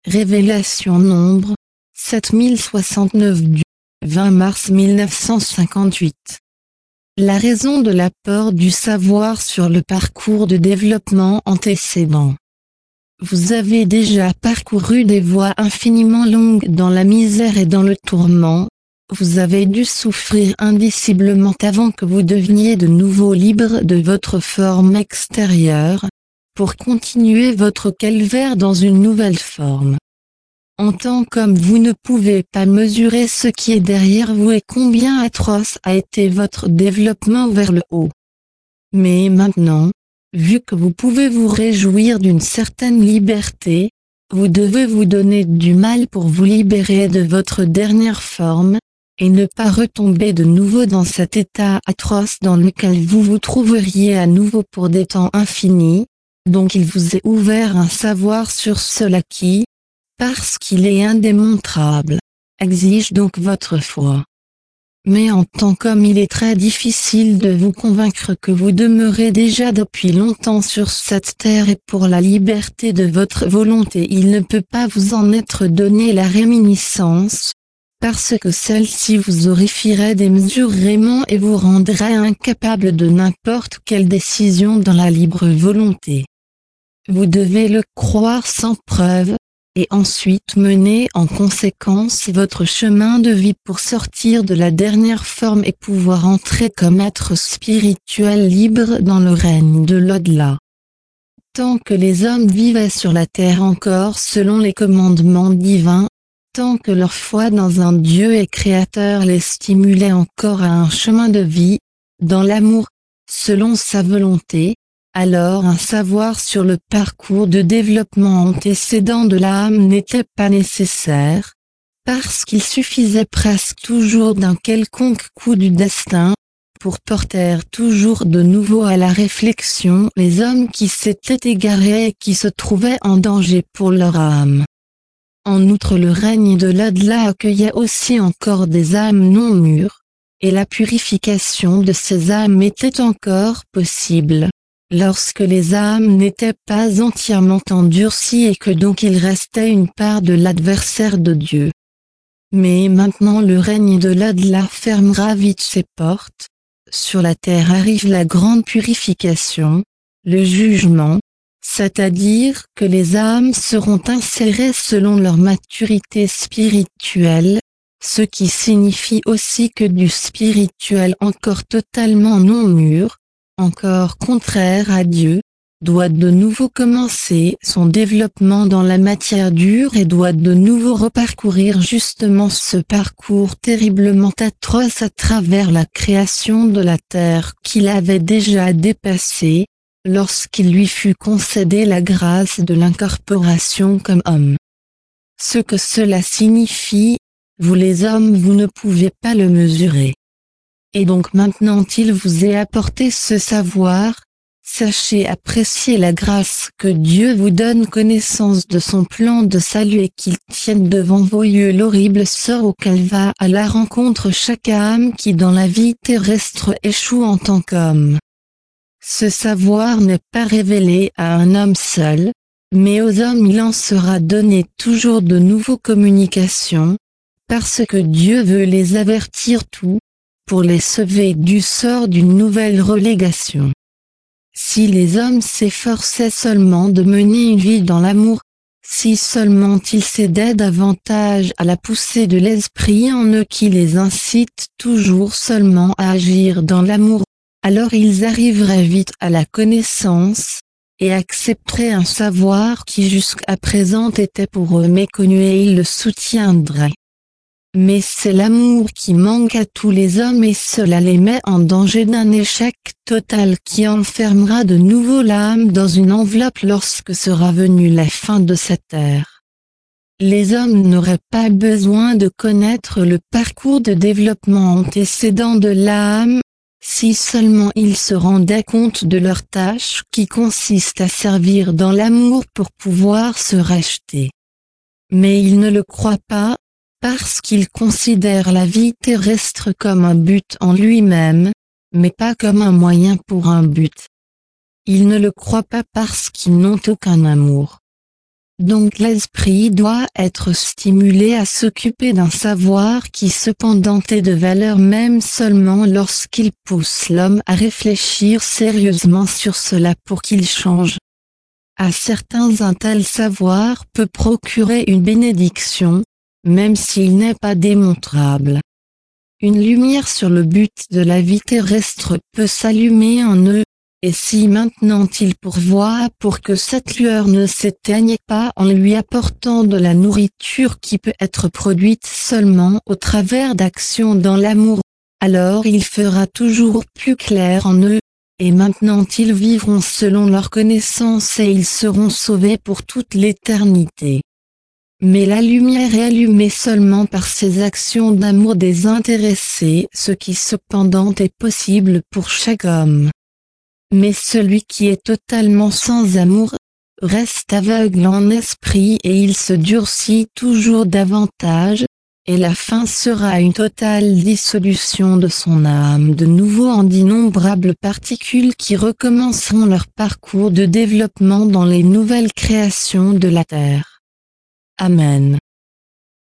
Révélation nombre 7069 du 20 mars 1958. La raison de l'apport du savoir sur le parcours de développement antécédent. Vous avez déjà parcouru des voies infiniment longues dans la misère et dans le tourment. Vous avez dû souffrir indiciblement avant que vous deveniez de nouveau libre de votre forme extérieure, pour continuer votre calvaire dans une nouvelle forme. En tant qu'homme, vous ne pouvez pas mesurer ce qui est derrière vous et combien atroce a été votre développement vers le haut. Mais maintenant, vu que vous pouvez vous réjouir d'une certaine liberté, vous devez vous donner du mal pour vous libérer de votre dernière forme, et ne pas retomber de nouveau dans cet état atroce dans lequel vous vous trouveriez à nouveau pour des temps infinis. Donc il vous est ouvert un savoir sur cela qui, parce qu'il est indémontrable, exige donc votre foi. Mais en tant qu'homme, il est très difficile de vous convaincre que vous demeurez déjà depuis longtemps sur cette terre et pour la liberté de votre volonté il ne peut pas vous en être donné la réminiscence, parce que celle-ci vous horrifierait démesurément et vous rendrait incapable de n'importe quelle décision dans la libre volonté. Vous devez le croire sans preuve, et ensuite mener en conséquence votre chemin de vie pour sortir de la dernière forme et pouvoir entrer comme être spirituel libre dans le règne de l'au-delà. Tant que les hommes vivaient sur la terre encore selon les commandements divins, tant que leur foi dans un Dieu et Créateur les stimulait encore à un chemin de vie, dans l'amour, selon sa volonté, alors un savoir sur le parcours de développement antécédent de l'âme n'était pas nécessaire, parce qu'il suffisait presque toujours d'un quelconque coup du destin, pour porter toujours de nouveau à la réflexion les hommes qui s'étaient égarés et qui se trouvaient en danger pour leur âme. En outre, le règne de l'au-delà accueillait aussi encore des âmes non mûres, et la purification de ces âmes était encore possible, lorsque les âmes n'étaient pas entièrement endurcies et que donc il restait une part de l'adversaire de Dieu. Mais maintenant le règne de l'au-delà fermera vite ses portes, sur la terre arrive la grande purification, le jugement, c'est-à-dire que les âmes seront insérées selon leur maturité spirituelle, ce qui signifie aussi que du spirituel encore totalement non mûr, encore contraire à Dieu, doit de nouveau commencer son développement dans la matière dure et doit de nouveau reparcourir justement ce parcours terriblement atroce à travers la création de la terre qu'il avait déjà dépassé, lorsqu'il lui fut concédé la grâce de l'incorporation comme homme. Ce que cela signifie, vous les hommes vous ne pouvez pas le mesurer. Et donc maintenant il vous est apporté ce savoir, sachez apprécier la grâce que Dieu vous donne connaissance de son plan de salut et qu'il tienne devant vos yeux l'horrible sort auquel va à la rencontre chaque âme qui dans la vie terrestre échoue en tant qu'homme. Ce savoir n'est pas révélé à un homme seul, mais aux hommes il en sera donné toujours de nouveaux communications, parce que Dieu veut les avertir tous, pour les sauver du sort d'une nouvelle relégation. Si les hommes s'efforçaient seulement de mener une vie dans l'amour, si seulement ils cédaient davantage à la poussée de l'esprit en eux qui les incite toujours seulement à agir dans l'amour, alors ils arriveraient vite à la connaissance, et accepteraient un savoir qui jusqu'à présent était pour eux méconnu et ils le soutiendraient. Mais c'est l'amour qui manque à tous les hommes et cela les met en danger d'un échec total qui enfermera de nouveau l'âme dans une enveloppe lorsque sera venue la fin de cette ère. Les hommes n'auraient pas besoin de connaître le parcours de développement antécédent de l'âme, si seulement ils se rendaient compte de leur tâche qui consiste à servir dans l'amour pour pouvoir se racheter. Mais ils ne le croient pas, parce qu'ils considèrent la vie terrestre comme un but en lui-même, mais pas comme un moyen pour un but. Ils ne le croient pas parce qu'ils n'ont aucun amour. Donc l'esprit doit être stimulé à s'occuper d'un savoir qui cependant est de valeur même seulement lorsqu'il pousse l'homme à réfléchir sérieusement sur cela pour qu'il change. À certains un tel savoir peut procurer une bénédiction, même s'il n'est pas démontrable. Une lumière sur le but de la vie terrestre peut s'allumer en eux, et si maintenant il pourvoit pour que cette lueur ne s'éteigne pas en lui apportant de la nourriture qui peut être produite seulement au travers d'actions dans l'amour, alors il fera toujours plus clair en eux, et maintenant ils vivront selon leur connaissance et ils seront sauvés pour toute l'éternité. Mais la lumière est allumée seulement par ces actions d'amour désintéressé, ce qui cependant est possible pour chaque homme. Mais celui qui est totalement sans amour, reste aveugle en esprit et il se durcit toujours davantage, et la fin sera une totale dissolution de son âme de nouveau en d'innombrables particules qui recommenceront leur parcours de développement dans les nouvelles créations de la terre. Amen.